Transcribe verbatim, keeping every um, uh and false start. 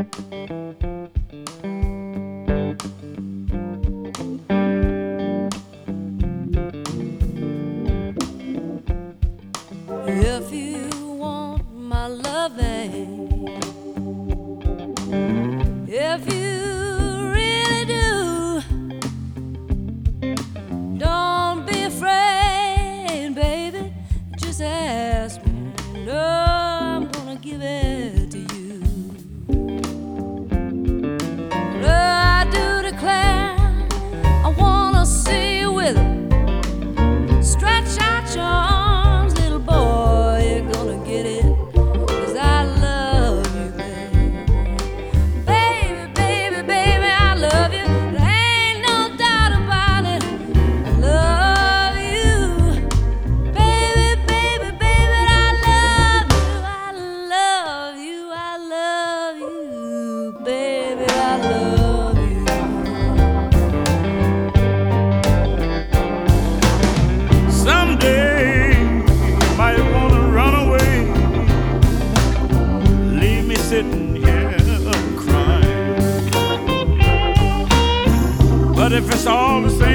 If you want my loving, if you really do, don't be afraid, baby, just ask me. No, I'm gonna give it to you. No, I do declare, I wanna see you with it. Stretch out your arms, little boy, you're gonna get it. 'Cause I love you, baby. Baby, baby, baby, I love you. There ain't no doubt about it. I love you. Baby, baby, baby, I love you. I love you, I love you. Baby, I love you. Someday you might wanna run away, leave me sitting here crying. But if it's all the same